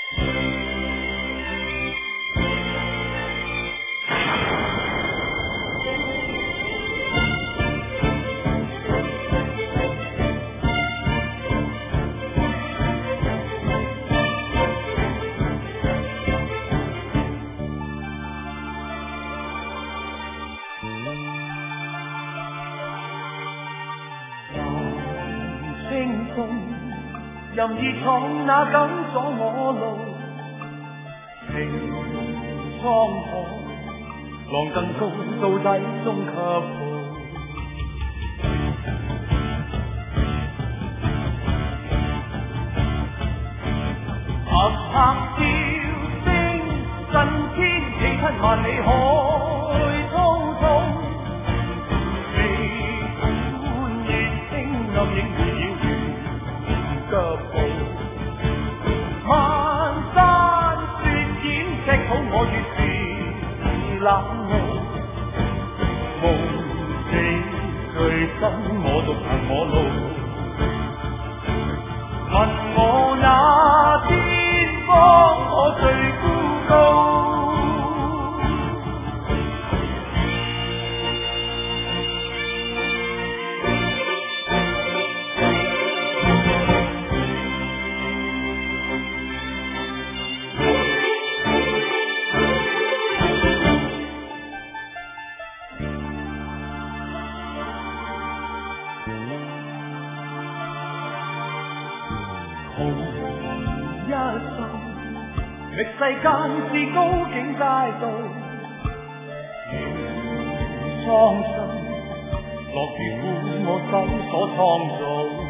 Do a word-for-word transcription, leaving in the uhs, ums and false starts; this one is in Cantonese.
任意闯那敢阻我路，情沧海，浪更高，到底终给抱。拍拍笑聲，震天起七萬里海滔滔，喜歡熱情暗影回繞住腳步。漫山雪掩赤土，我越是冷傲。無死最深，我獨行我路。問我那天方可最孤高？历世間是高境街道，如蒼生，落雨苦我手所創造。